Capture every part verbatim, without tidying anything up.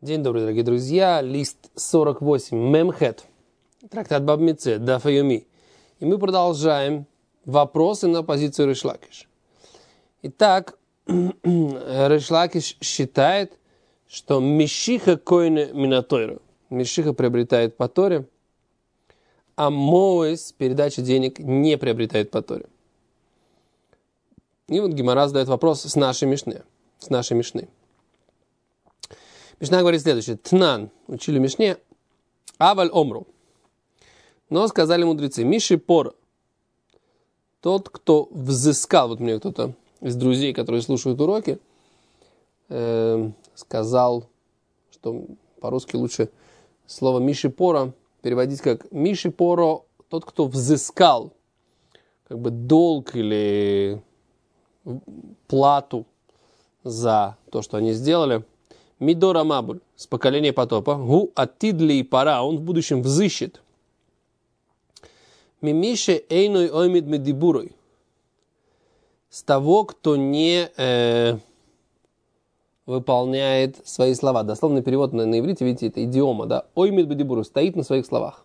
День добрый, дорогие друзья. Лист сорок восемь, Мемхет, трактат Бав Меце, Даф Йоми. И мы продолжаем вопросы на позицию Рейш Лакиш. Итак, Рейш Лакиш считает, что Мишиха койне минатойра. Мишиха приобретает по Торе, а Моэс, передача денег, не приобретает по Торе. И вот Гемара задает вопрос с нашей Мишны. С нашей Мишны. Мишна говорит следующее. Тнан, учили Мишне, аваль омру. Но сказали мудрецы, Миши пор, тот, кто взыскал, вот мне кто-то из друзей, которые слушают уроки, э, сказал, что по-русски лучше слово Миши пора переводить как Миши поро, тот, кто взыскал, как бы долг или плату за то, что они сделали. Мидора Мабуль, с поколения потопа, гу атидли и пара, он в будущем взыщет. Мимише эйной оймид медибурой, с того, кто не э, выполняет свои слова. Дословный перевод на, на иврите, видите, это идиома, да? Оймид медибурой, стоит на своих словах.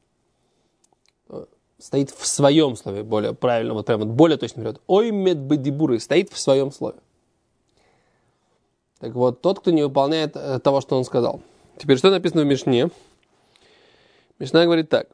Стоит в своем слове, более правильно, вот прям вот более точный перевод. Оймид медибурой, стоит в своем слове. Так вот, тот, кто не выполняет э, того, что он сказал. Теперь, что написано в Мишне? Мишна говорит так.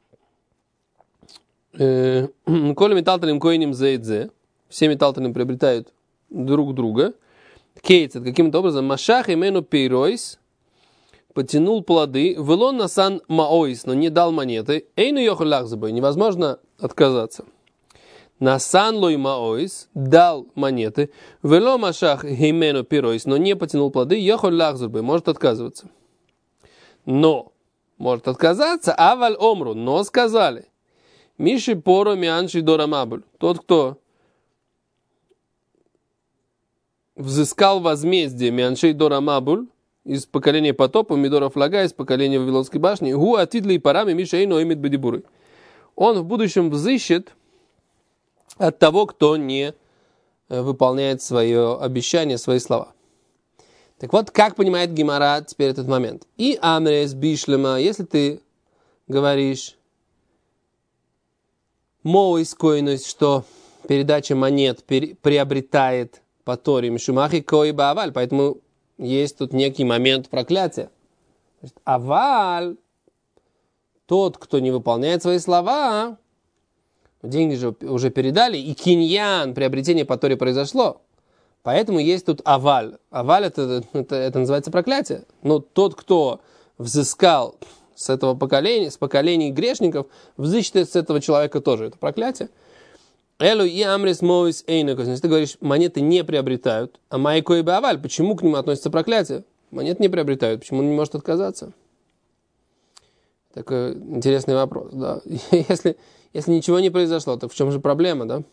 Коли металталим коиним зейдзе, все металталим приобретают друг друга. Кейцет, каким-то образом, машах имену пейройс, потянул плоды, велон насан маоис, но не дал монеты, эйну йоху лахзабой, невозможно отказаться. Насан лой маоис, дал монеты, вело машах имену пейройс, но не потянул плоды, йоху лахзабой, может отказываться. Но, может отказаться, аваль омру, но сказали, Миши поро мианши дора мабуль. Тот, кто взыскал возмездие мианши дора мабуль из поколения потопа, мидора флага, из поколения Вавилонской башни, гу атидли и парами Миша эйно имит бедибуры. Он в будущем взыщет от того, кто не выполняет свое обещание, свои слова. Так вот, как понимает Гемара теперь этот момент? И амрес бишлема, если ты говоришь Моис койность, что передача монет пере, приобретает по Торе мишумахи кой бааваль, поэтому есть тут некий момент проклятия. Аваль, тот, кто не выполняет свои слова, деньги же уже передали, и киньян, приобретение по Торе произошло. Поэтому есть тут аваль. Аваль это, это, это называется проклятие. Но тот, кто взыскал с этого поколения, с поколений грешников, взыщет с этого человека тоже. Это проклятие. Элу и амрис моис эйнакос. Если ты говоришь, монеты не приобретают, а майко и бааваль, почему к нему относится проклятие? Монеты не приобретают, почему он не может отказаться? Такой интересный вопрос. Да. Если, если ничего не произошло, так в чем же проблема, да?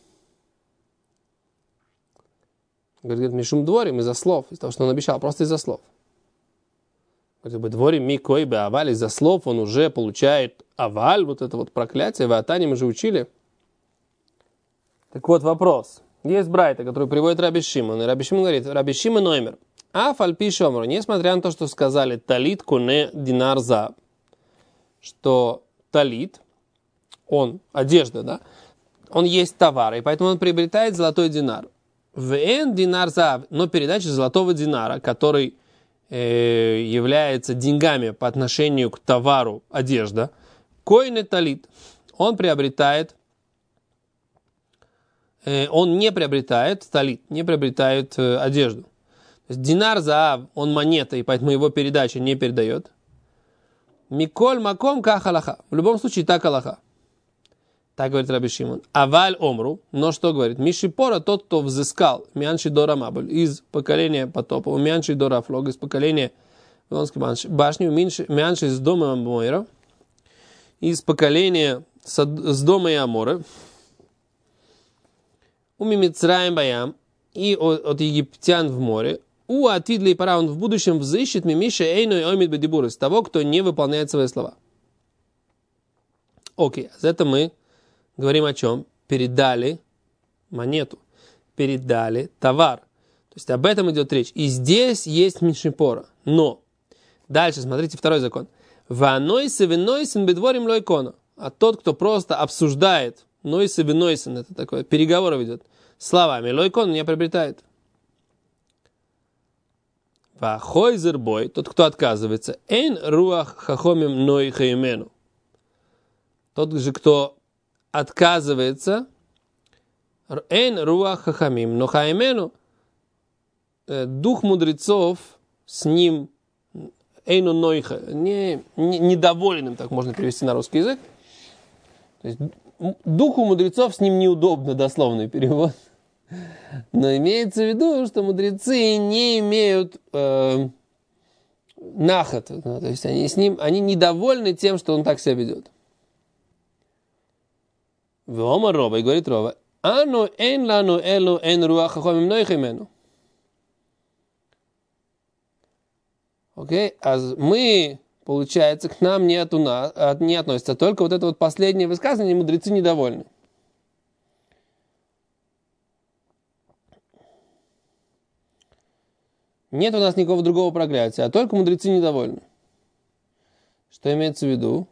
Говорит, мишум дворим из-за слов, из-за того, что он обещал, просто из-за слов. Дворим ми кой бы аваль, из-за слов он уже получает аваль, вот это вот проклятие, в Атане мы же учили. Так вот вопрос. Есть брайта, который приводит Раби Шимон, и Раби Шимон говорит, Раби Шимон номер, а фальпи шомру, несмотря на то, что сказали талит куне динар за, что талит, он, одежда, да, он есть товар, и поэтому он приобретает золотой динар. Вен динар за, но передача золотого динара, который является деньгами по отношению к товару одежда, койне талит, он приобретает, он не приобретает талит, не приобретает одежду. То есть динар заав, он монета, и поэтому его передача не передает. Миколь маком ках алаха. В любом случае так алаха. Так говорит Раби Шимон. Аваль омру, но что говорит? Миши пора, тот, кто взыскал мианши дора мабуль из поколения потопа, мианши дора флог из поколения Вавилонской башни, мианши из дома Амора, из поколения с дома и Амора, у Мимицраим Баям и от, от египтян в море, у Атидли пора, он в будущем взыщет мимиша эйной оймит бедибур, из того, кто не выполняет свои слова. Окей, за это мы говорим о чем? Передали монету, передали товар. То есть об этом идет речь. И здесь есть мишипора. Но Дальше, смотрите, второй закон. Ванойсы винойсен бедворим лойкона. А тот, кто просто обсуждает, нойсы винойсен, это такое, переговоры ведет, словами, лойкон не приобретает. Вахойзер бой, тот, кто отказывается, эйн руах хахомим ной хаимену. Тот же, кто отказывается, эйн руах хахамим, но хаимену, дух мудрецов с ним, эйну нойха, не, не, недовольным, так можно перевести на русский язык. То есть, духу мудрецов с ним неудобно, дословный перевод. Но имеется в виду, что мудрецы не имеют э, нахат. Ну, то есть они с ним, они недовольны тем, что он так себя ведет. Вомар Рова, и говорит Рова, ану эн лану элу эн руах хахомим нойхимену. Окей, а мы, получается, к нам не, от, не относится только вот это вот последнее высказывание, мудрецы недовольны. Нет у нас никакого другого проклятия, а только мудрецы недовольны. Что имеется в виду?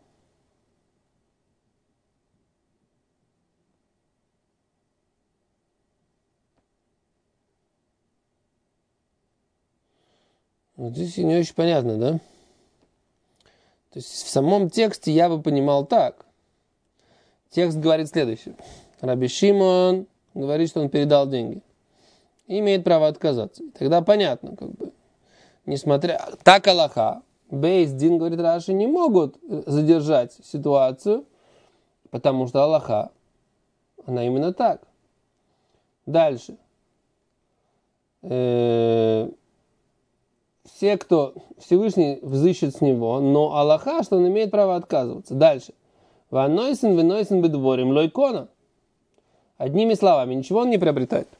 Вот здесь не очень понятно, да? То есть в самом тексте я бы понимал так. Текст говорит следующее. Раби Шимон говорит, что он передал деньги. И имеет право отказаться. И тогда понятно, как бы. Несмотря... Так алаха. Бейс Дин, говорит Раши, не могут задержать ситуацию, потому что алаха, она именно так. Дальше. Э-э- все, кто Всевышний взыщет с него, но алаха, что он имеет право отказываться. Дальше. Ванойсен венойсен бедворим лойкона. Одними словами, ничего он не приобретает.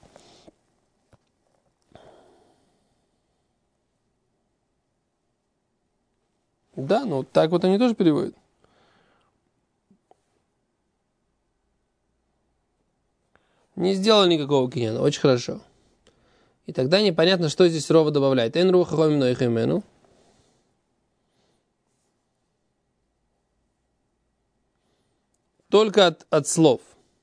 Да, ну так вот они тоже переводят. Не сделал никакого киньяна, очень хорошо. И тогда непонятно, что здесь Рова добавляет. Эн руха хомим нойхимену. Только от, от слов.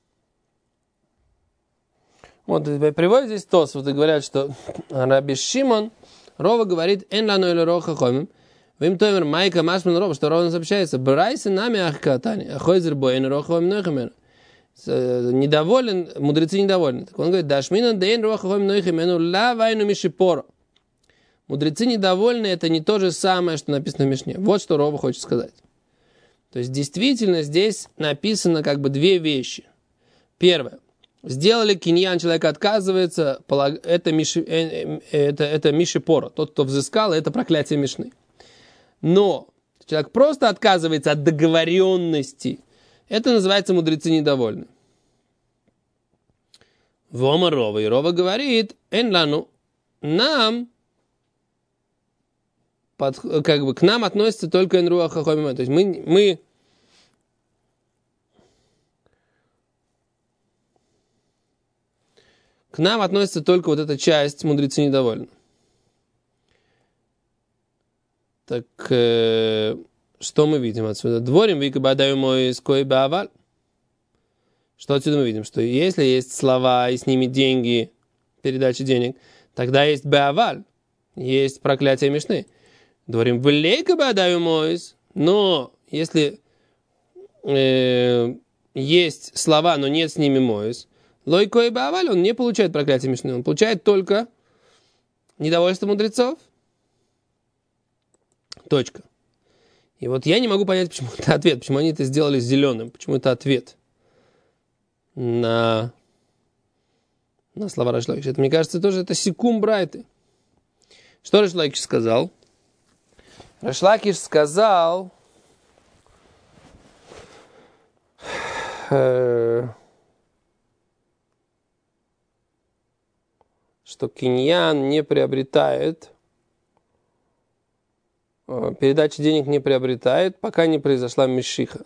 Вот приводит здесь Тос, вот и говорят, что Раби Шимон, Рова говорит, эн лану эле роха хомим. Вим тоймер майка машман Рова, что Рова сообщается, брайся нами ахкатани, ахойзер бой эн роха хомим нойхимену. Недоволен, мудрецы недовольны. Так он говорит, дашмина дейн роха хомим нойхимену ла вайну мишипоро. Мудрецы недовольны, это не то же самое, что написано в Мишне. Вот что Рова хочет сказать. То есть, действительно, здесь написано как бы две вещи. Первое. Сделали киньян, человек отказывается, это, миши, это, это мишипоро. Тот, кто взыскал, это проклятие Мишны. Но человек просто отказывается от договоренности. Это называется мудрецы недовольны. Вома Рова. И Рова говорит, эн лану, нам, под, как бы к нам относится только эн руах хахомим. То есть мы, мы к нам относится только вот эта часть мудрецы недовольны. Так, э, что мы видим отсюда? Дворим вика бадаю мой ской бааваль. Что отсюда мы видим? Что если есть слова и с ними деньги, передача денег, тогда есть бааваль, есть проклятие Мишны. Дворим влейка бадаю мой. Но если э, есть слова, но нет с ними моис, лойко и бааваль, он не получает проклятие Мишны, он получает только недовольство мудрецов. Точка. И вот я не могу понять, почему это ответ, почему они это сделали зеленым, почему это ответ на, на слова Реш Лакиш. Это, мне кажется, тоже это сикум брайты. Что Реш Лакиш сказал? Реш Лакиш сказал, э, что киньян не приобретает, передача денег не приобретает, пока не произошла мишиха.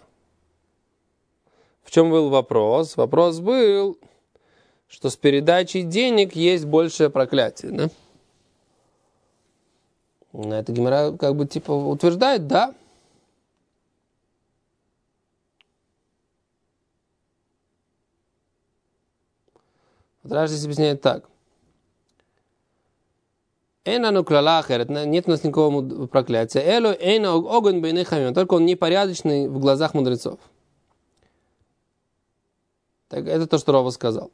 В чем был вопрос? Вопрос был, что с передачей денег есть большее проклятие. Да? На это Гемара как бы типа утверждает, да. Вот Раши здесь объясняет так. Эйнану клалахер, нет у нас никакого проклятия. Элу эйна огонь бейны хамим, только он непорядочный в глазах мудрецов. Так, это то, что Рова сказал.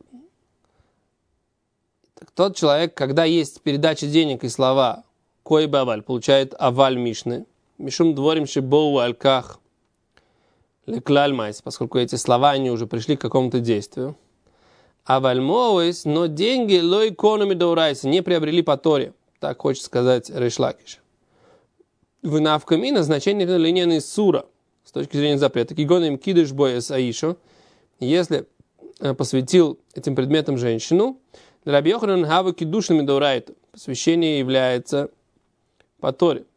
Так, тот человек, когда есть передача денег и слова кой баваль, получает аваль мишны, мишум дворим шибоу альках леклаль майс, поскольку эти слова, они уже пришли к какому-то действию. Аваль моуэс, но деньги лой конуми доурайса, не приобрели по Торе. Так хочет сказать Рейш Лакиш. В навкамина значение линейной сура с точки зрения запрета. Кигоным кидыш бояс аишу, если посвятил этим предметом женщину, для Раби Йоханан хава кидушными доурайта. Посвящение является по Торе.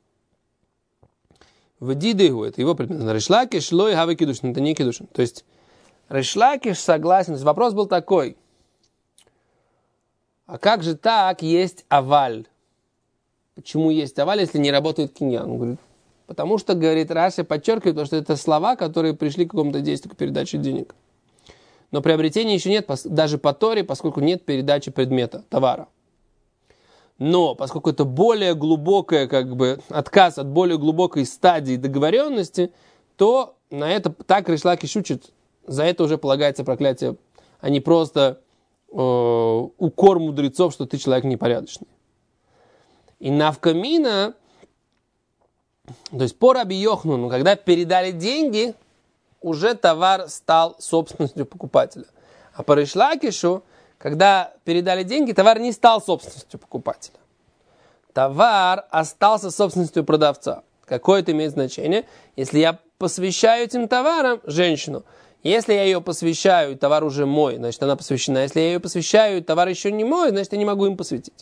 В дидыгу, это его предмет. Рейш Лакиш лой хава кидушным, это не кидушным. То есть Рейш Лакиш согласен. Вопрос был такой. А как же так есть аваль? Почему есть аваль, если не работает киньян? Он говорит, потому что, говорит Раши, подчеркивает, что это слова, которые пришли к какому-то действию, к передаче денег. Но приобретения еще нет, даже по Торе, поскольку нет передачи предмета, товара. Но, поскольку это более глубокое, как бы, отказ от более глубокой стадии договоренности, то на это так Рейш Лакиш учит, за это уже полагается проклятие, а не просто э, укор мудрецов, что ты человек непорядочный. И навкамина, то есть по Раби Йоханану, когда передали деньги, уже товар стал собственностью покупателя. А по Рейш Лакишу, когда передали деньги, товар не стал собственностью покупателя. Товар остался собственностью продавца. Какое это имеет значение? Если я посвящаю этим товаром женщину, если я ее посвящаю, товар уже мой, значит она посвящена. Если я ее посвящаю, товар еще не мой, значит я не могу им посвятить.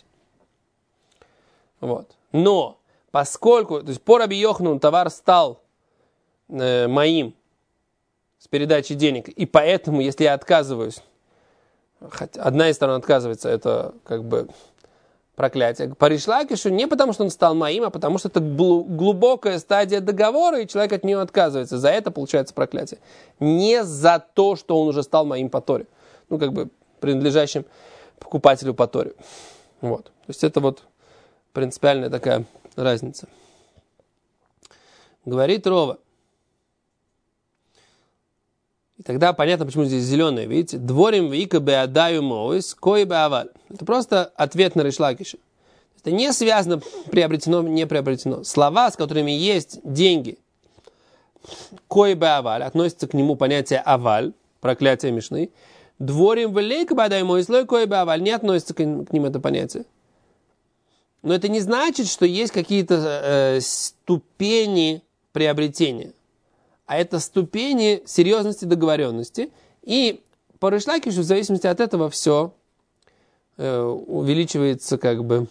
Вот. Но, поскольку, то есть по Раби Йоханану товар стал э, моим с передачей денег, и поэтому, если я отказываюсь, хотя одна из сторон отказывается, это как бы проклятие. По Рейш Лакишу не потому, что он стал моим, а потому, что это глубокая стадия договора, и человек от нее отказывается. За это получается проклятие. Не за то, что он уже стал моим по Торе. Ну, как бы принадлежащим покупателю по Торе. Вот. То есть это вот принципиальная такая разница. Говорит Рова. И тогда понятно, почему здесь зеленое. Видите? Дворим вика беадаю моис, кой беаваль. Это просто ответ на Рейш Лакиша. Это не связано приобретено, не приобретено. Слова, с которыми есть деньги, кой беаваль, относится к нему понятие аваль, проклятие Мишны. Дворим велейка беадаю моис, лой кой беаваль, не относится к ним это понятие. Но это не значит, что есть какие-то э, ступени приобретения. А это ступени серьезности договоренности. И по Рейш Лакишу в зависимости от этого все э, увеличивается как бы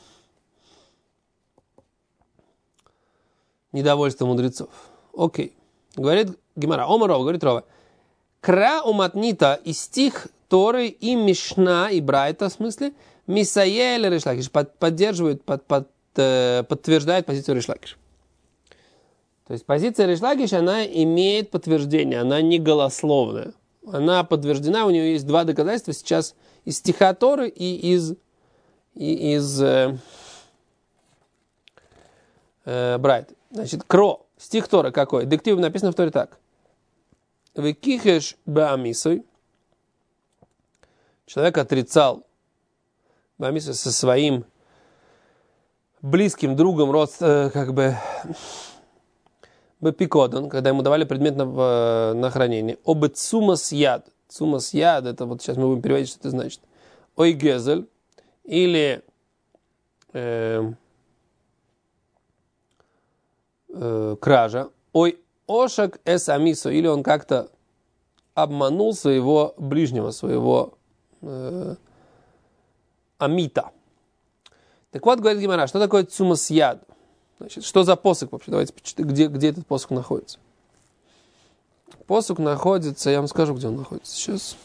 недовольство мудрецов. Окей. Говорит Гемара. Ома Рова, говорит Рова. Кра уматнита и стих Торы, и Мишна, и Брайта, в смысле, Мисаель Рейш Лакиш поддерживают, под, под, э, подтверждает позицию Рейш Лакиш. То есть позиция Рейш Лакиш, она имеет подтверждение, она не голословная. Она подтверждена, у нее есть два доказательства сейчас из стиха Торы и из, и из э, э, Брайта. Значит, Кро, стих Торы какой? Диктив написано в Торе так. Векихеш баамисой. Человек отрицал баамисой со своим близким другом, род, э, как бы... Бепикодон, когда ему давали предмет на, на хранение. Обе цумас яд. Цумас яд, это вот сейчас мы будем переводить, что это значит. Ой гезель, или э, э, кража. Ой ошак эс амисо, или он как-то обманул своего ближнего, своего э, амита. Так вот, говорит Гемара, что такое цумас яд? Значит, что за посох вообще? Давайте почитаем, где, где этот посох находится. Посох находится, я вам скажу, где он находится сейчас.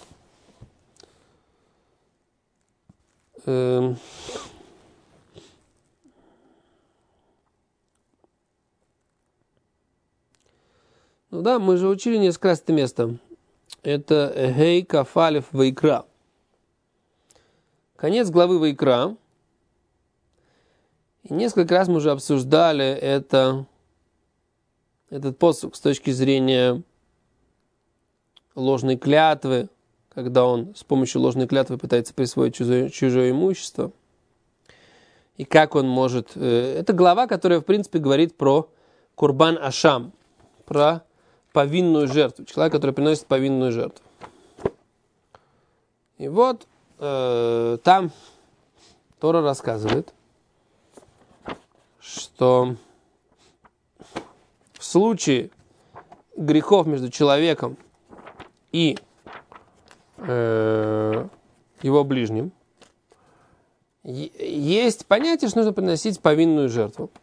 Эм. Ну да, мы же учили несколько раз это место. Это Гей Кафалев Вайкра. Конец главы Вайкра. И несколько раз мы уже обсуждали это, этот посук с точки зрения ложной клятвы, когда он с помощью ложной клятвы пытается присвоить чужое, чужое имущество. И как он может... Это глава, которая, в принципе, говорит про Курбан Ашам, про повинную жертву. Человек, который приносит повинную жертву. И вот э, там Тора рассказывает, что в случае грехов между человеком и э, его ближним есть понятие, что нужно приносить повинную жертву.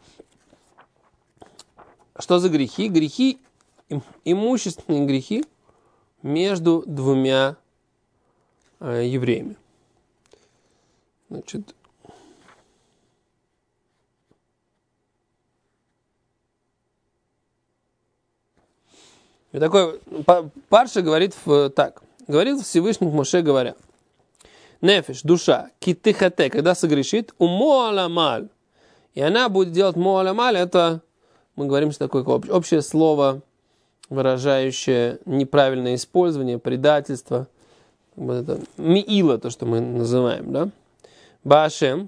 Что за грехи? Грехи, имущественные грехи между двумя э, евреями. Значит, и такой Парша говорит в, так. Говорил Всевышний Моше, говоря: Нефиш, душа, китыхате, когда согрешит, умоаламаль. И она будет делать моаламаль, это, мы говорим, что такое общее слово, выражающее неправильное использование, предательство. Это миила, то, что мы называем, да? Баашем,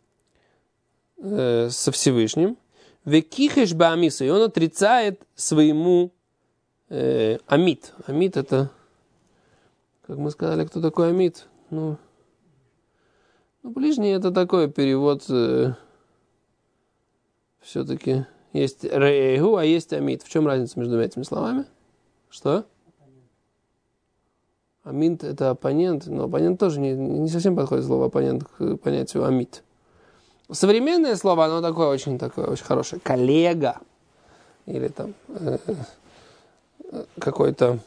э, со Всевышним. Векихеш баамиса, и он отрицает своему э, амит. Амит это, как мы сказали, кто такой амит? Ну, ну ближний это такой перевод, э, все-таки есть реэгу, а есть амит. В чем разница между этими словами? Что? Амит это оппонент, но оппонент тоже не, не совсем подходит слово оппонент к понятию амит. Современное слово, оно такое очень, такое очень хорошее. Коллега. Или там э, какой-то...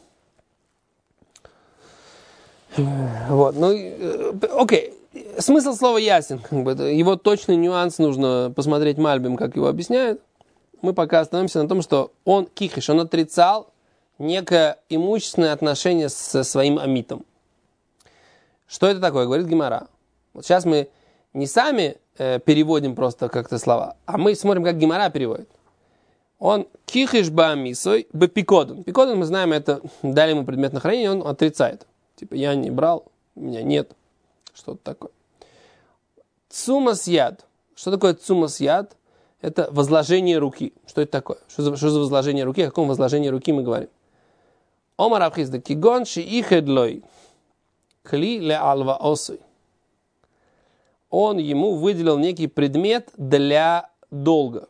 Вот, ну, э, окей. Смысл слова ясен. Как бы, его точный нюанс нужно посмотреть Мальбим, как его объясняют. Мы пока остановимся на том, что он кихиш, он отрицал некое имущественное отношение со своим амитом. Что это такое? Говорит Гемара. Вот сейчас мы не сами э, переводим просто как-то слова, а мы смотрим, как Гемара переводит. Он кихиш баамисой бепикодон. Пикодон, мы знаем, это дали ему предмет на хранение, он отрицает. Типа, я не брал, у меня нет. Что-то такое. Цумас яд. Что такое цумас яд? Это возложение руки. Что это такое? Что за, что за возложение руки? О каком возложении руки мы говорим? Омар Абхизда кигон ши ихедлой кли ле алва осой. Он ему выделил некий предмет для долга.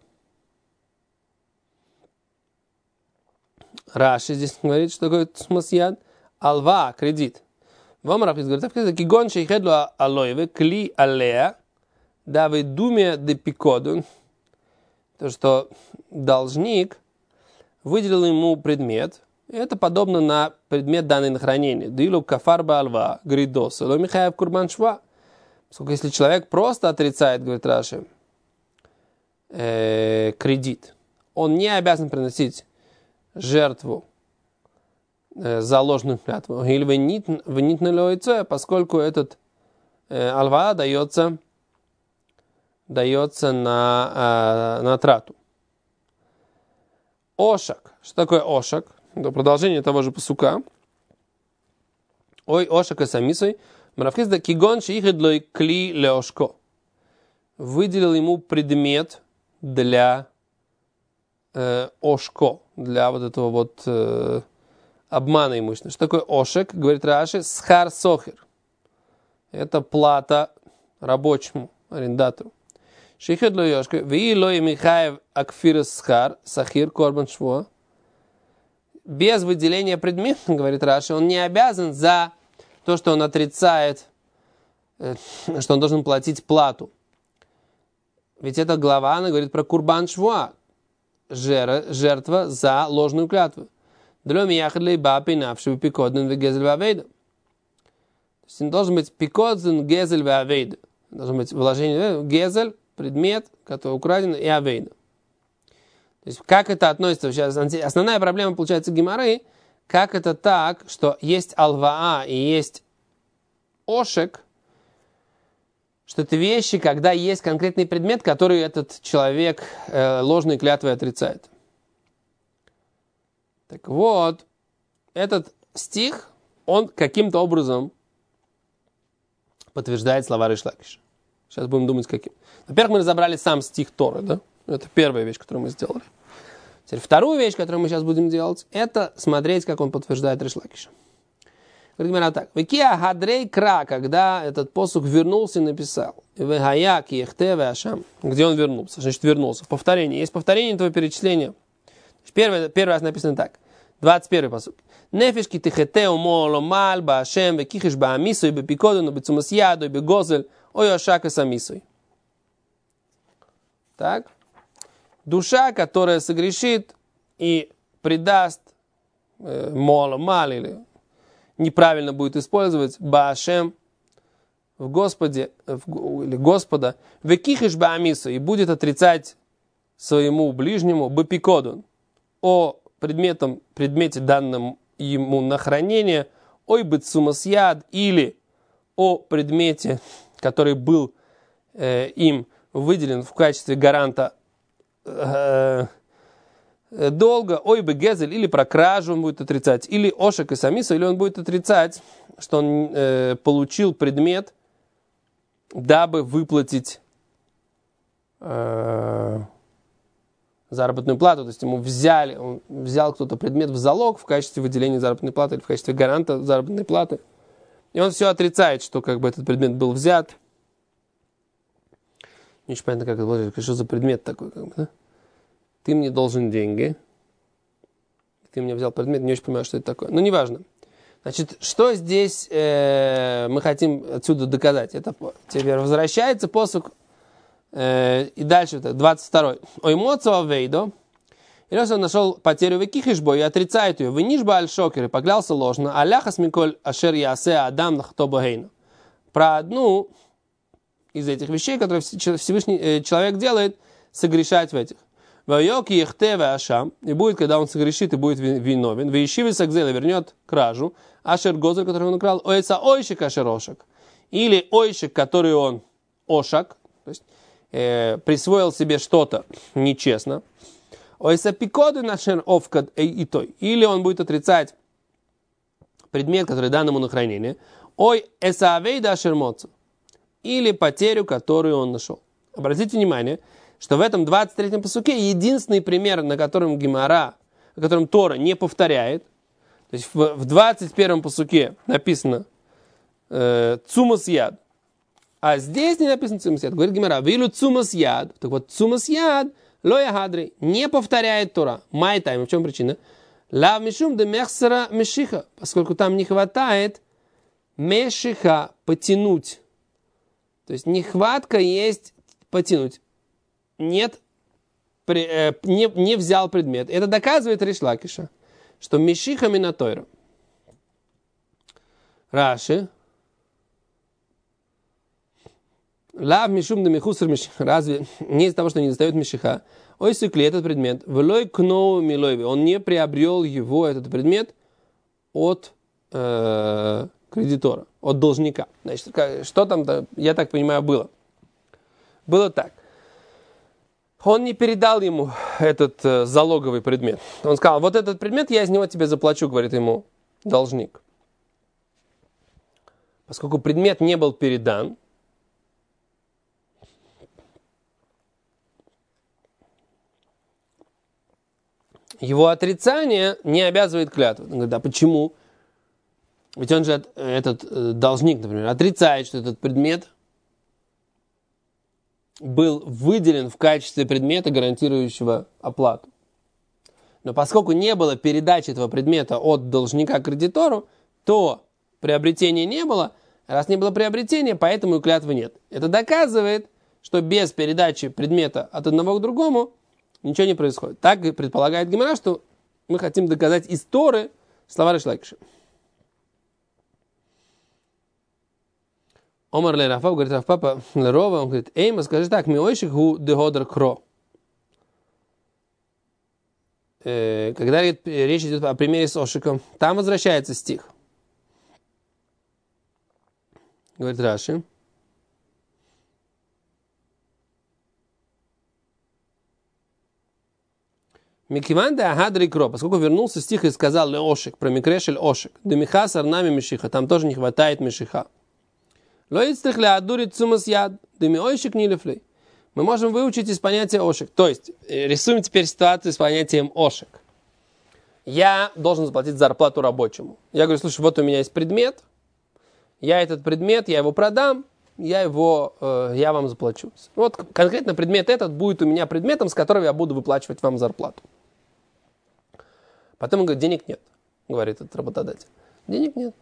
Раши здесь говорит, что такое цумас яд. Алва, кредит. Омар Абхизда говорит, кигон ши ихедлой алоеве кли алея давай думе де пикодун. То, что должник выделил ему предмет, это подобно на предмет, данный на хранение. Дилу кафарба алва, гридос, ло михаев курбан шва. Поскольку если человек просто отрицает, говорит Раши, э, кредит, он не обязан приносить жертву э, за ложную клятву. Или винит на лоице, поскольку этот э, алва дается дается на, э, на трату. Ошак. Что такое ошак? Это продолжение того же пасука. Ой, ошак и самисой. Мравхизда кигон шиихедлой кли леошко. Выделил ему предмет для э, ошко, для вот этого вот э, обмана имущественного. Что такое ошак? Говорит Раши, схар сохер. Это плата рабочему, арендатору. Шихед ло йошка, ви ло михаев акфирес схар, сахир корбан швуа. Без выделения предмета, говорит Раши, он не обязан за то, что он отрицает, что он должен платить плату. Ведь эта глава, она говорит про курбан швуа, жертва за ложную клятву. То есть не должен быть пикодзен, гезель, веавейда. Должно быть вложение гезель, предмет, который украден, и авейда. То есть, как это относится сейчас? Основная проблема, получается, геморрой, как это так, что есть алваа и есть ошек, что это вещи, когда есть конкретный предмет, который этот человек э, ложной клятвой отрицает. Так вот, этот стих, он каким-то образом подтверждает слова Рейш Лакиша. Сейчас будем думать, каким. Во-первых, мы разобрали сам стих Торы, да? Это первая вещь, которую мы сделали. Теперь вторую вещь, которую мы сейчас будем делать, это смотреть, как он подтверждает Рейш Лакиша. Говорит Гемара так. Векия хадрей кра, когда этот посух вернулся и написал. Вегаяк ехтеве ашам. Где он вернулся? Значит, вернулся. Повторение. Есть повторение этого перечисления. Первый, первый раз написано так. двадцать первый посух. Нефишки тихетеу моломаль баашем векихиш баамисой бепикодену бецумасьяду бегозель ой ошак эсамисой. Так. Душа, которая согрешит и предаст э, моломаль или неправильно будет использовать баашем в Господе, в, или Господа, векихиш баамисой, и будет отрицать своему ближнему бепикоден о предметом, предмете, данном ему на хранение, ой бецумасьяд, или о предмете, который был э, им выделен в качестве гаранта э, э, долга, ой бегезель, или про кражу он будет отрицать, или ошек и самису, или он будет отрицать, что он э, получил предмет, дабы выплатить э, заработную плату, то есть ему взяли, он взял кто-то предмет в залог в качестве выделения заработной платы или в качестве гаранта заработной платы, и он все отрицает, что как бы этот предмет был взят. Не очень понятно, как это, что за предмет такой, как бы, да? Ты мне должен деньги, ты мне взял предмет, не очень понимаю, что это такое, но неважно. Значит, что здесь э, мы хотим отсюда доказать? Это теперь возвращается посук. И дальше, двадцать второй. Ой, моцо вейдо. И раз он нашел потерю векихишбо и отрицает ее, вынишба аль-шокер, и поклялся ложно, аляхас миколь ашер ясе адам нахтобагейна. Про одну из этих вещей, которые Всевышний человек делает, согрешать в этих. Вайок ехтеве ашам, и будет, когда он согрешит и будет виновен, вейшивы сагзела, вернет кражу, ашер гозель, который он украл, ойца ойшик ашер ошак. Или ойшик, который он ошак, то есть Э, присвоил себе что-то нечестно, или он будет отрицать предмет, который дан ему на хранение, ой, или потерю, которую он нашел. Обратите внимание, что в этом двадцать третьем пасуке единственный пример, на котором Гемара, на котором Тора не повторяет, то есть в, в двадцать первом пасуке написано э, цумас яд, а здесь не написано цумас яд. Говорит Гемара, вилу цумас яд. Так вот, цумас яд, лоя хадри, не повторяет Тора. Май тайм, в чем причина? Лав мишум де мехсера мешиха, поскольку там не хватает мешиха, потянуть. То есть нехватка есть потянуть. Нет, при, э, не, не взял предмет. Это доказывает Рейш Лакиша, что мешиха минатойра. Раши. Лав мишум да михуср мишиха. Разве не из-за того, что не достает мишиха? Ой, сыкли, этот предмет. Влой кноу милойви. Он не приобрел его, этот предмет, от э, кредитора, от должника. Значит, что там-то, я так понимаю, было? Было так. Он не передал ему этот э, залоговый предмет. Он сказал, вот этот предмет я из него тебе заплачу, говорит ему должник. Поскольку предмет не был передан, его отрицание не обязывает клятву. Он говорит, а почему? Ведь он же, этот должник, например, отрицает, что этот предмет был выделен в качестве предмета, гарантирующего оплату. Но поскольку не было передачи этого предмета от должника к кредитору, то приобретения не было. Раз не было приобретения, поэтому и клятвы нет. Это доказывает, что без передачи предмета от одного к другому ничего не происходит. Так предполагает Гемара, что мы хотим доказать из Торы слова Рейш Лакиша. Омар ле Раф, говорит Раф Папа Лерова, он говорит, эйма, скажи так, миойшик ху дегодер кро. э, когда речь идет о примере с ошиком, там возвращается стих. Говорит Раши. Микиван де агадри кро, поскольку вернулся стих и сказал ле ошик, про микрешель ошик, де миха с арнами мишиха, там тоже не хватает мишиха. Ло ицтрих ле адурит цумас яд, де ми ойшик не лефлей. Мы можем выучить из понятия ошик. То есть, рисуем теперь ситуацию с понятием ошик. Я должен заплатить зарплату рабочему. Я говорю, слушай, вот у меня есть предмет, я этот предмет, я его продам, я его, э, я вам заплачу. Вот конкретно предмет этот будет у меня предметом, с которым я буду выплачивать вам зарплату. Потом он говорит, денег нет, говорит этот работодатель. Денег нет.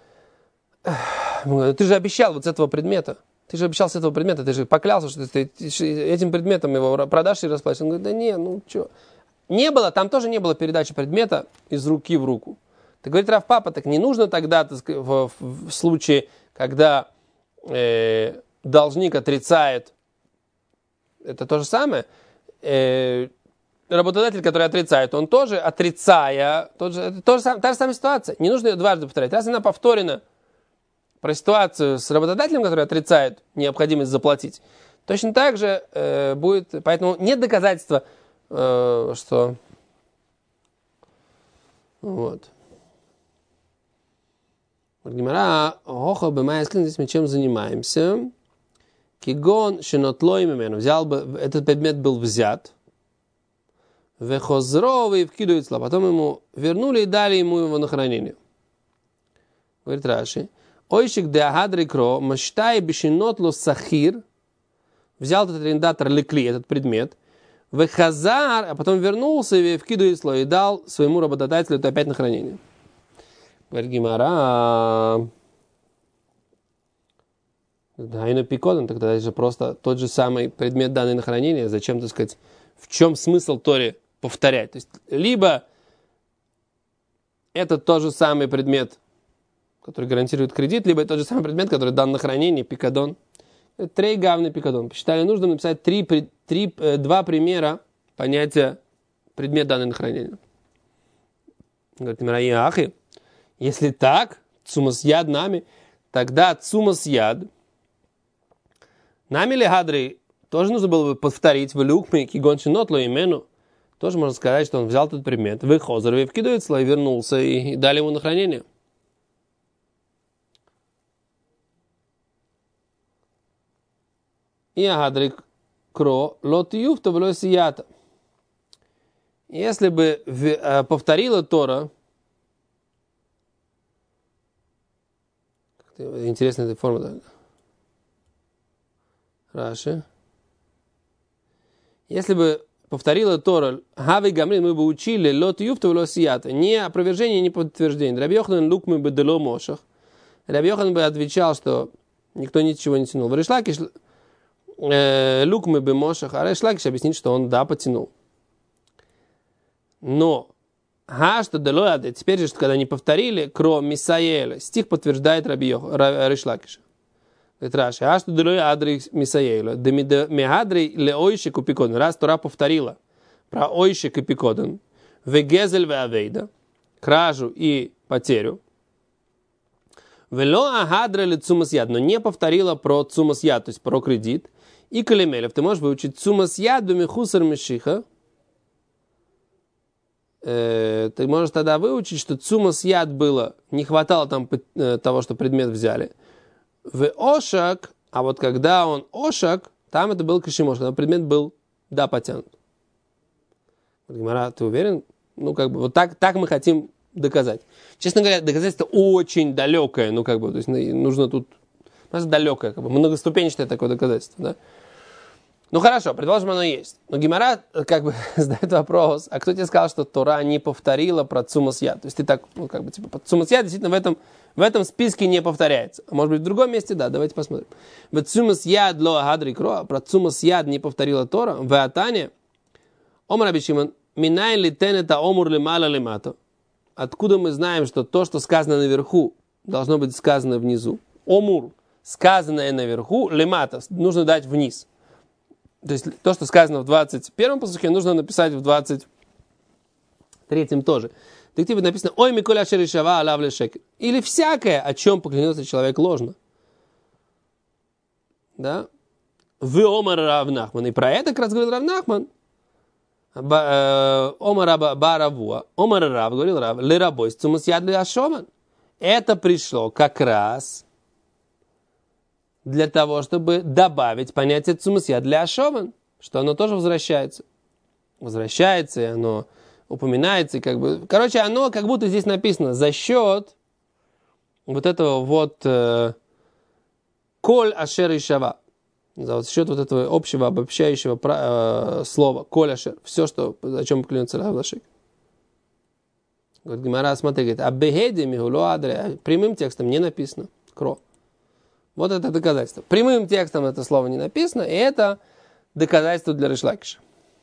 Ты же обещал вот с этого предмета. Ты же обещал с этого предмета, ты же поклялся, что ты этим предметом его продашь и расплатишь. Он говорит, да не, ну что. Не было, там тоже не было передачи предмета из руки в руку. Ты говорит, Рав папа, так не нужно тогда так, в, в, в случае, когда э, должник отрицает, это то же самое, э, работодатель, который отрицает, он тоже отрицая, тот же, это тоже, та же самая ситуация. Не нужно ее дважды повторять. Раз она повторена про ситуацию с работодателем, который отрицает необходимость заплатить, точно так же э, будет, поэтому нет доказательства, э, что вот. Гемара, охо бемайскин, здесь мы чем занимаемся? Кигон шинотлой мимену, взял бы, этот предмет был взят, вехозровый вкидывает слова, потом ему вернули и дали ему его на хранение. Говорит Раши, ойшик де агадри кро, маштай бешинотло сахир, взял этот арендатор лекли, этот предмет, вехазар, а потом вернулся и вкидывает слова и дал своему работодателю это опять на хранение. Говорит Гемара, да, и на пикоден, тогда это же просто тот же самый предмет, данный на хранение. Зачем, так сказать, в чем смысл Торе повторять? То есть, либо это тот же самый предмет, который гарантирует кредит, либо это тот же самый предмет, который дан на хранение, пикадон. Трей гавный пикадон. Посчитали нужным написать три, три, два примера понятия предмет, данный на хранение. Говорит Гемара, ахи. Если так, цумас яд нами, тогда цумас яд нами ли гадрей тоже нужно было бы повторить в люкме кигончинотло имену. Тоже можно сказать, что он взял этот предмет, выхозер, и вкидывает слой, вернулся и, и дали ему на хранение. И агадрик кро лотиюв то вло сията. Если бы в, повторила Тора, интересная эта форма, да? Раши. Если бы повторила Тора, Хави Гамрин, мы бы учили лот юфта вло сията. Не опровержение, не подтверждение. Раби Йоханан лук мы бы дело мошах. Раби Йоханан бы отвечал, что никто ничего не тянул. В Решлакиш лук мы бы мошах, а Решлакиш объяснит, что он да потянул. Но Ха, что делояде, теперь же, когда они повторили, кро Мисаэля, стих подтверждает Раби Решлакиша. Говорит Раши, а что делояде Мисаэля, да мегадри ле ойшик и пикоден. Раз Тора повторила про ойшик и пикоден, вегезель ве авейда, кражу и потерю, вело агадре ле цумас яд, но не повторила про цумас яд, то есть про кредит, и калимелев, ты можешь выучить цумас яд бемихусар мишиха. Ты можешь тогда выучить, что цумас яд было, не хватало там того, что предмет взяли. В ошак, а вот когда он ошак, там это был кашимош, когда предмет был, да, потянут. Гемара, ты уверен? Ну, как бы, вот так, так мы хотим доказать. Честно говоря, доказательство очень далекое, ну, как бы, то есть нужно тут, просто далекое, как бы, многоступенчатое такое доказательство, да. Ну хорошо, предположим, оно есть. Но Гемара как бы задает вопрос, а кто тебе сказал, что Тора не повторила про цумас яд? То есть ты так, ну как бы, типа, цумас яд действительно в этом, в этом списке не повторяется. А может быть в другом месте, да, давайте посмотрим. В цумас яд ло агадри кро, про цумас яд не повторила Тора. В Атане, омар Раби Шимон, минай ли тенета омур ли мала ли мато. Откуда мы знаем, что то, что сказано наверху, должно быть сказано внизу? Омур, сказанное наверху, лимата, нужно дать вниз. То есть то, что сказано в двадцать первом посухе, нужно написать в двадцать третьем тоже. В дативе написано «Ой, миколя шеришава алав лешекер». Или всякое, о чем поклянется человек ложно. Да? Вы Омар Рав Нахман. И про это как раз говорил Рав Нахман. Омар Баравуа. Омар Рав, говорил Рав, лерабой цумас яд ашоман. Это пришло как раз для того, чтобы добавить понятие цумас яд ашоман, что оно тоже возвращается. Возвращается, и оно упоминается, и как бы... Короче, оно как будто здесь написано за счет вот этого вот э, коль ашер и шава. За счет вот этого общего обобщающего э, слова коль ашер. Все, что, о чем поклянется Рав Лашик. Говорит, Гемара, смотри, говорит, а бегеди мигуло адре. Прямым текстом не написано. Кро. Вот это доказательство. Прямым текстом это слово не написано, и это доказательство для Риш Лакиша.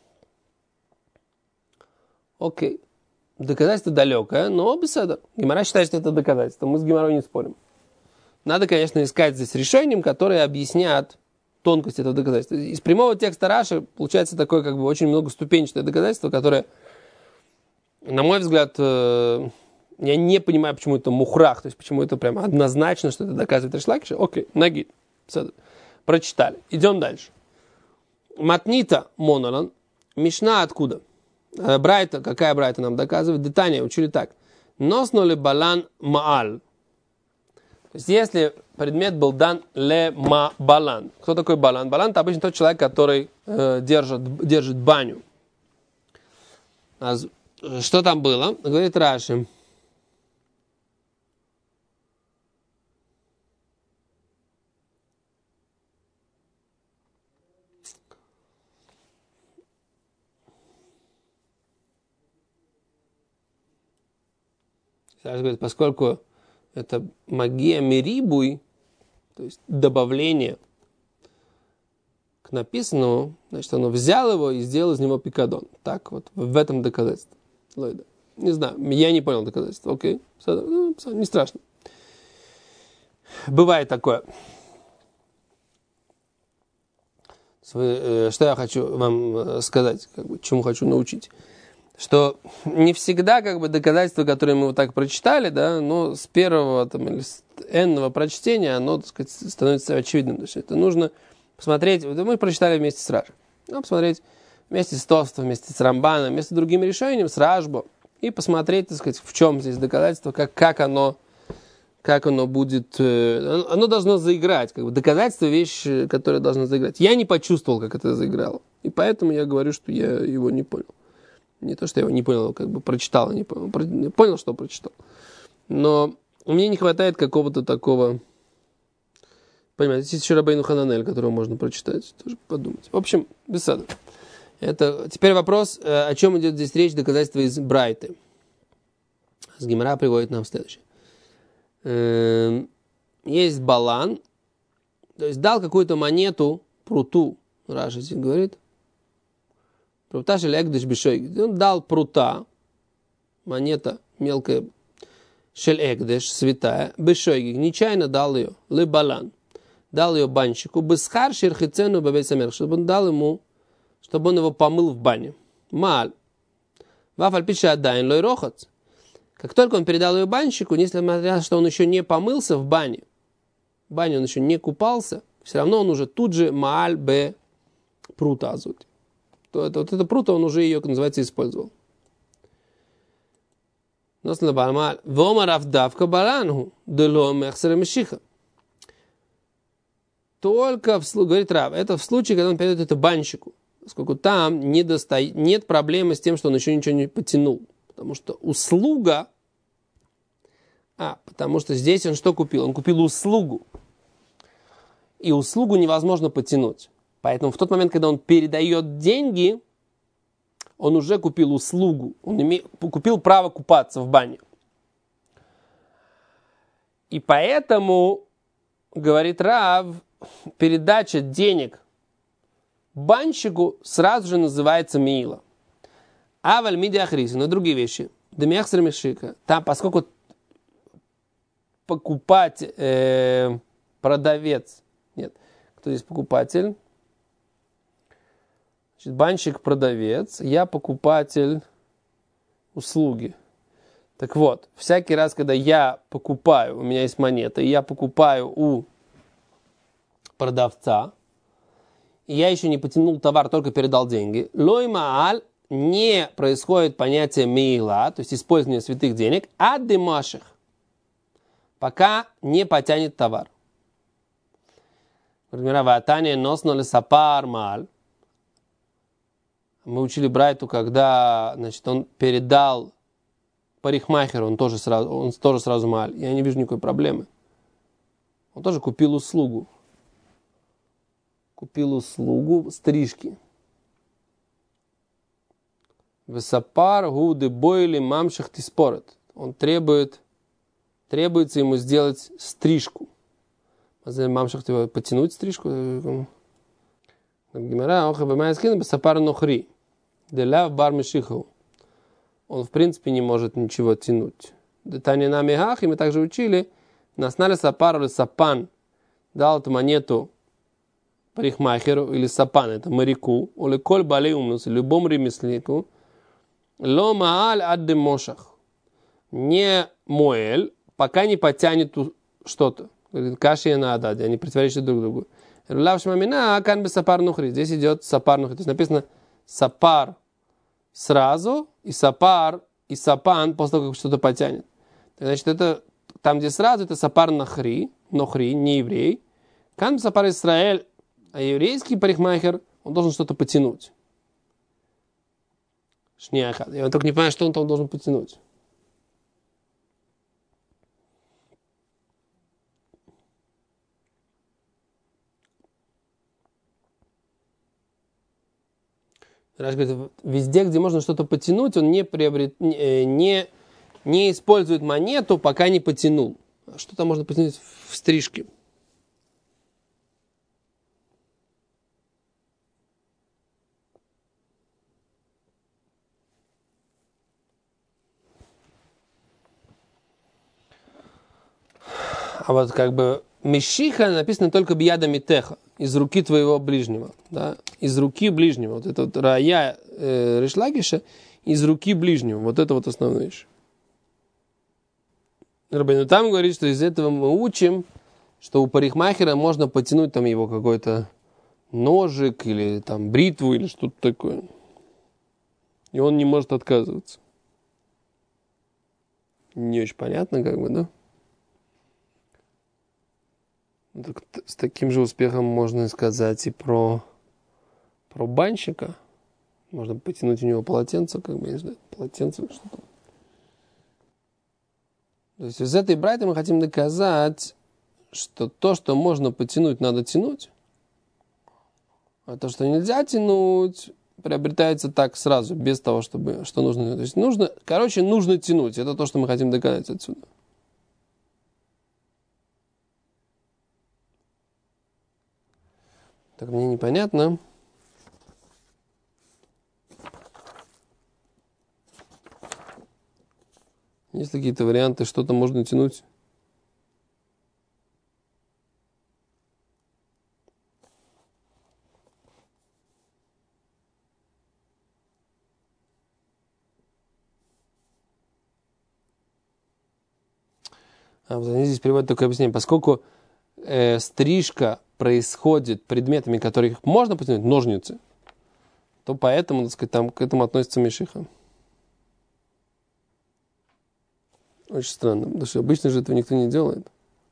Окей. Доказательство далекое, но беседа. Гемара считает, что это доказательство. Мы с Гемарой не спорим. Надо, конечно, искать здесь решением, которые объяснят тонкость этого доказательства. Из прямого текста Раши получается такое, как бы, очень многоступенчатое доказательство, которое, на мой взгляд, э, я не понимаю, почему это мухрах, то есть почему это прямо однозначно, что это доказывает Риш Лакиш. Окей, нагид. Прочитали. Идем дальше. Матнита Монолан. Мишна откуда? Брайта, какая Брайта нам доказывает? Детания учили так. Носнули балан мааль. То есть, если предмет был дан ле ма балан. Кто такой балан? Балан — это обычно тот человек, который э, держит, держит баню. А что там было? Говорит Раши. Говорит, поскольку это магия мерибуй, то есть добавление к написанному, значит, он взял его и сделал из него пикадон. Так вот, в этом доказательство. Не знаю, я не понял доказательства. Окей, ну, не страшно. Бывает такое. Что я хочу вам сказать, как бы, чему хочу научить. Что не всегда как бы доказательство, которое мы вот так прочитали, да, но с первого там, или с энного прочтения оно, так сказать, становится очевидным. То есть это нужно посмотреть, мы прочитали вместе с Рашей, ну, посмотреть вместе с Тосфотом, вместе с Рамбаном, вместе с другими решениями, с Рашбо, и посмотреть, так сказать, в чем здесь доказательство, как, как оно, как оно будет, э, оно должно заиграть, как бы доказательство — вещь, которая должна заиграть. Я не почувствовал, как это заиграло, и поэтому я говорю, что я его не понял. Не то, что я его не понял, как бы прочитал, не понял, понял, что прочитал. Но мне не хватает какого-то такого... Понимаете, есть еще Рабейну Хананель, которого можно прочитать, тоже подумать. В общем, беседа. Это теперь вопрос, о чем идет здесь речь, доказательства из Брайты. С Гемара приводит нам следующее. Есть балан, то есть дал какую-то монету пруту, Раша здесь говорит, прута шель эгдеш бешойги. Он дал прута, монета мелкая, шель эгдеш, святая, бешойги, нечаянно дал ее, ле балан, дал ее банщику, бесхар шерхицену бабейсамер, чтобы он дал ему, чтобы он его помыл в бане. Мааль. Вафаль пиша адайн лой рохац. Как только он передал ее банщику, несмотря на то, что он еще не помылся в бане, в бане он еще не купался, все равно он уже тут же мааль бе прута азут. То это, вот эта прута, он уже ее, как называется, использовал. Только в, говорит Рав, это в случае, когда он передает это банщику, поскольку там не доста... нет проблемы с тем, что он еще ничего не потянул. Потому что услуга... А, потому что здесь он что купил? Он купил услугу. И услугу невозможно потянуть. Поэтому в тот момент, когда он передает деньги, он уже купил услугу. Он име... купил право купаться в бане. И поэтому, говорит Рав, передача денег банщику сразу же называется миила. А в альмиде ахрисе, но другие вещи. Демиахсер мишика. Там, поскольку покупатель, э, продавец, нет, кто здесь покупатель? Значит, банщик продавец, я покупатель услуги. Так вот, всякий раз, когда я покупаю, у меня есть монета, и я покупаю у продавца, и я еще не потянул товар, только передал деньги, лой мааль, не происходит понятие мейла, то есть использование святых денег, а демаших, пока не потянет товар. Например, ватане носнули сапар маль. Мы учили Брайту, когда, значит, он передал парикмахеру, он тоже сразу, он тоже сразу маль. Я не вижу никакой проблемы. Он тоже купил услугу. Купил услугу стрижки. Весапар гуды бойли мамшах тиспорет. Он требует, требуется ему сделать стрижку. Мамшах тебе потянуть стрижку. Гимара охаба майскин бесапар нохри. Деля бар мишиху. Он в принципе не может ничего тянуть. Детание на мехах, и мы также учили, наснали сапар или сапан, дал эту монету парикмахеру или сапан, это моряку, или коль балеумнус, любому ремесленнику, ло мааль адде мошах, не моэль, пока не потянет что-то. Говорит, каши на ададе, они противоречат друг другу. Здесь идет сапар нухри. То есть написано сапар сразу, и сапар, и сапан после того, как что-то потянет. Значит, это там, где сразу, это сапар нахри, нохри, не еврей. Кан сапар Исраэль, а еврейский парикмахер, он должен что-то потянуть. Шняхат. Я только не понимаю, что он там должен потянуть. Раш говорит, везде, где можно что-то потянуть, он не, приобрет, не, не использует монету, пока не потянул. Что там можно потянуть в стрижке? А вот как бы мешиха написано только бияда митеха, из руки твоего ближнего, да, из руки ближнего. Вот это вот рая э, Ришлакиша, из руки ближнего. Вот это вот основная вещь. Рабейну там говорит, что из этого мы учим, что у парикмахера можно потянуть там его какой-то ножик или там бритву или что-то такое. И он не может отказываться. Не очень понятно, как бы, да? Так, с таким же успехом можно сказать и про, про банщика. Можно потянуть у него полотенце, как бы, не знаю, полотенце или что-то. То есть из этой брайты мы хотим доказать, что то, что можно потянуть, надо тянуть. А то, что нельзя тянуть, приобретается так сразу, без того, чтобы, что нужно. То есть нужно, короче, нужно тянуть. Это то, что мы хотим доказать отсюда. Так мне непонятно. Есть какие-то варианты, что-то можно тянуть? А вот они здесь приводят такое объяснение. Поскольку э, стрижка происходит предметами, которых можно потянуть, ножницы, то поэтому, так сказать, там к этому относится мешиха. Очень странно, потому что обычно же этого никто не делает.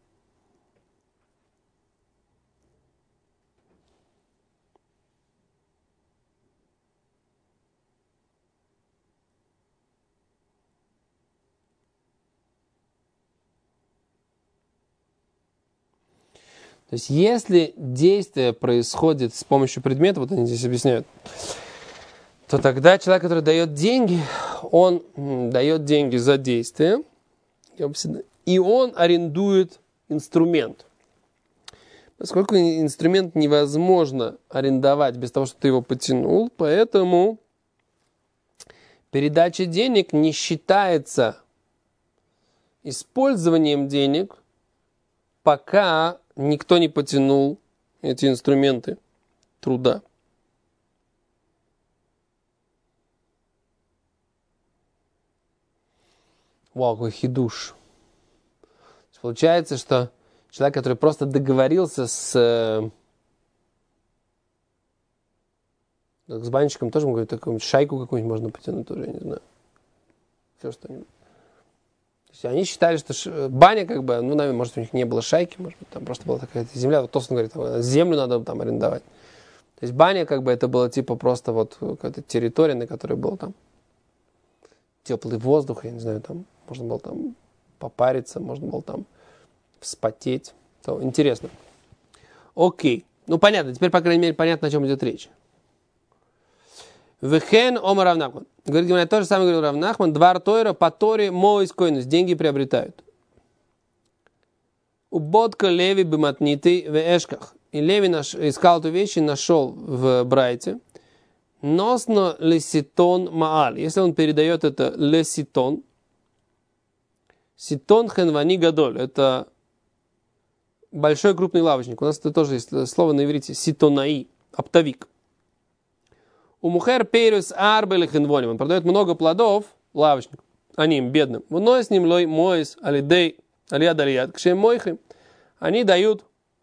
То есть, если действие происходит с помощью предмета, вот они здесь объясняют, то тогда человек, который дает деньги, он дает деньги за действие, и он арендует инструмент. Поскольку инструмент невозможно арендовать без того, что ты его потянул, поэтому передача денег не считается использованием денег, пока никто не потянул эти инструменты труда. Вау, какой хидуш. Получается, что человек, который просто договорился с, с банщиком, тоже могут такую шайку какую-нибудь можно потянуть, тоже, я не знаю. Все что-нибудь. То есть они считали, что ш... баня, как бы, ну, наверное, может, у них не было шайки, может быть, там просто была такая земля. Вот Тостон говорит, землю надо там арендовать. То есть баня, как бы, это было типа просто вот какая-то территория, на которой был там теплый воздух, я не знаю, там можно было там попариться, можно было там вспотеть. То интересно. Окей. Ну, понятно. Теперь, по крайней мере, понятно, о чем идет речь. Вехен омар Рав Нахман. Говорит, говорит, то же самое говорил Рав Нахман. Двар тойра по торе моис койнус. Деньги приобретают. Убодка леви биматниты в эшках. И Леви наш, искал эту вещь и нашел в Брайте. Носно леситон мааль. Если он передает это леситон. Ситон хенвани гадоль. Это большой крупный лавочник. У нас это тоже есть слово на иврите. Ситонаи. Оптовик. У мухер перус арбель хенвоним. Он продает много плодов. Лавочник. Они им бедным. Вно с ним лой моис алидей алияд алияд. Кшем мойхим. Они дают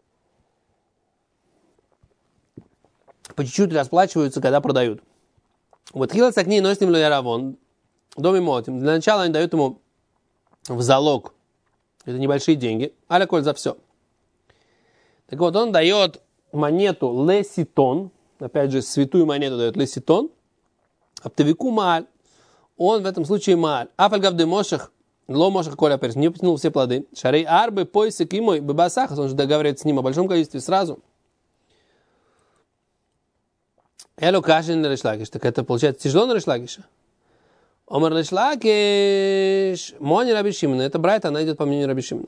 по чуть-чуть расплачиваются, когда продают. Вот хилас акни носим лояравон. Доме мотим. Для начала они дают ему в залог. Это небольшие деньги. Аля коль за все. Так вот, он дает монету леситон. Опять же, святую монету дает леситон. Оптовику мааль. Он в этом случае мааль. Афальгав де мошах. Ло мошах коля перс. Не потянул все плоды. Шарей арбы пойсек и мой бебасахас. Он же договаривается с ним о большом количестве сразу. Эло кашин на решлакиш. Так это получается тяжело на решлакиша. Омар решлакиш. Мони Раби Шимона. Это Брайта, она идет по мнению Раби Шимона.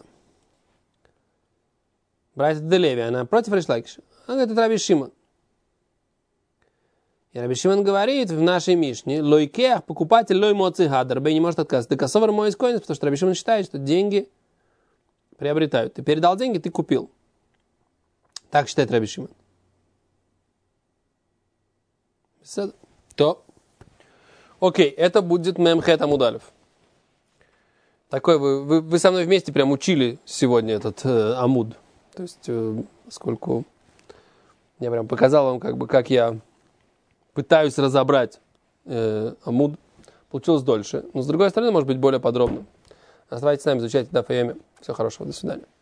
Брайта де Леви, она против решлакиша. Она говорит, это Раби Шимон. И Раби Шимон говорит в нашей Мишне, лойкех, покупатель лой моци гад. Раби не может отказаться. Ты косовар мой исконец, потому что Раби Шимон считает, что деньги приобретают. Ты передал деньги, ты купил. Так считает Раби Шимон. То. Окей, это будет Мемхет Амудалев. Такой вы, вы, вы со мной вместе прям учили сегодня этот э, Амуд. То есть, э, поскольку я прям показал вам, как бы, как я пытаюсь разобрать э, Амуд. Получилось дольше. Но с другой стороны, может быть, более подробно. Оставайтесь с нами, изучайте Даф Йоми. Всего хорошего, до свидания.